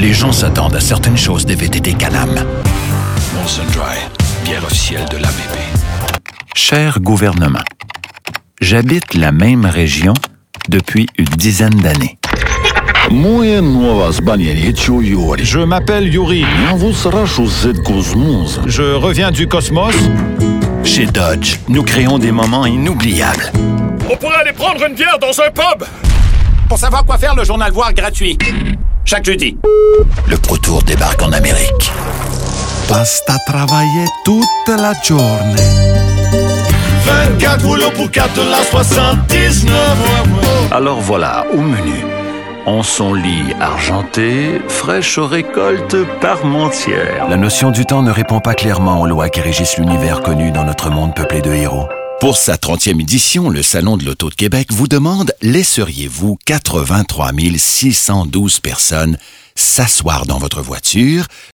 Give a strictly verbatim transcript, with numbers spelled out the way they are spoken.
les gens s'attendent à certaines choses des V T T Can-Am. Molson Dry, bière officielle de l'A B P. Cher gouvernement, j'habite la même région depuis une dizaine d'années. Je m'appelle Yuri. Je reviens du cosmos. Chez Dodge, nous créons des moments inoubliables. On pourrait aller prendre une bière dans un pub! Pour savoir quoi faire, le journal Voir gratuit. Chaque jeudi. Le Pro Tour débarque en Amérique. Basta travailler toute la journée. vingt-quatre rouleaux pour quatre la soixante-dix-neuf. Alors voilà, au menu. En son lit argenté, fraîche aux récoltes parmentières. La notion du temps ne répond pas clairement aux lois qui régissent l'univers connu dans notre monde peuplé de héros. Pour sa trentième édition, le Salon de l'Auto de Québec vous demande « Laisseriez-vous quatre-vingt-trois mille six cent douze personnes s'asseoir dans votre voiture,